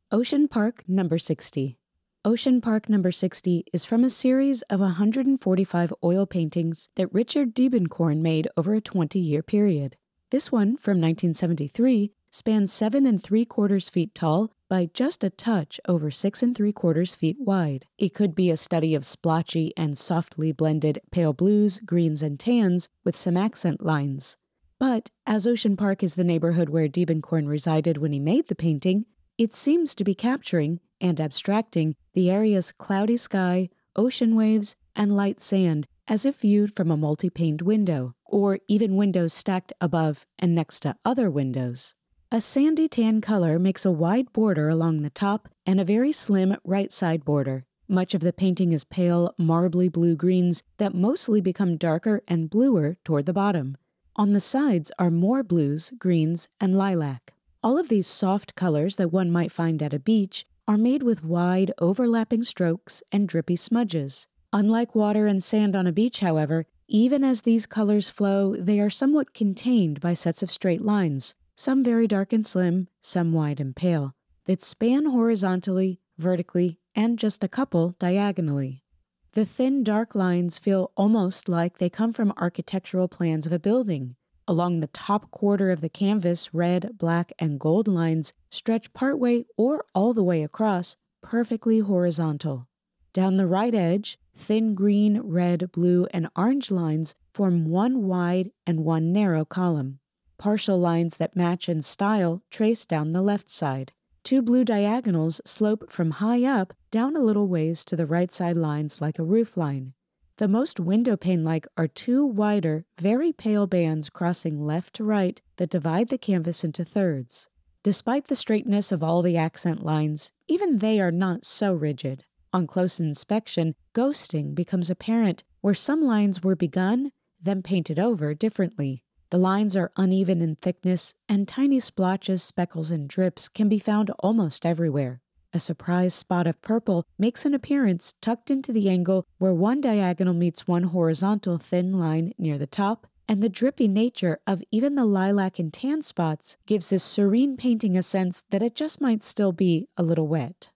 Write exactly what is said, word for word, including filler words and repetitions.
Ocean Park Number sixty. Ocean Park Number sixty is from a series of one hundred forty-five oil paintings that Richard Diebenkorn made over a twenty-year period. This one, from nineteen seventy-three, spans seven and three quarters feet tall by just a touch over six and three quarters feet wide. It could be a study of splotchy and softly blended pale blues, greens, and tans with some accent lines. But as Ocean Park is the neighborhood where Diebenkorn resided when he made the painting, it seems to be capturing and abstracting the area's cloudy sky, ocean waves, and light sand as if viewed from a multi-paned window, or even windows stacked above and next to other windows. A sandy tan color makes a wide border along the top and a very slim right side border. Much of the painting is pale, marbly blue greens that mostly become darker and bluer toward the bottom. On the sides are more blues, greens, and lilac. All of these soft colors that one might find at a beach are made with wide, overlapping strokes and drippy smudges. Unlike water and sand on a beach, however, even as these colors flow, they are somewhat contained by sets of straight lines, some very dark and slim, some wide and pale, that span horizontally, vertically, and just a couple diagonally. The thin, dark lines feel almost like they come from architectural plans of a building. Along the top quarter of the canvas, red, black, and gold lines stretch partway or all the way across, perfectly horizontal. Down the right edge, thin green, red, blue, and orange lines form one wide and one narrow column. Partial lines that match in style trace down the left side. Two blue diagonals slope from high up down a little ways to the right side lines like a roof line. The most window pane-like are two wider, very pale bands crossing left to right that divide the canvas into thirds. Despite the straightness of all the accent lines, even they are not so rigid. On close inspection, ghosting becomes apparent where some lines were begun, then painted over differently. The lines are uneven in thickness, and tiny splotches, speckles, and drips can be found almost everywhere. A surprise spot of purple makes an appearance tucked into the angle where one diagonal meets one horizontal thin line near the top, and the drippy nature of even the lilac and tan spots gives this serene painting a sense that it just might still be a little wet.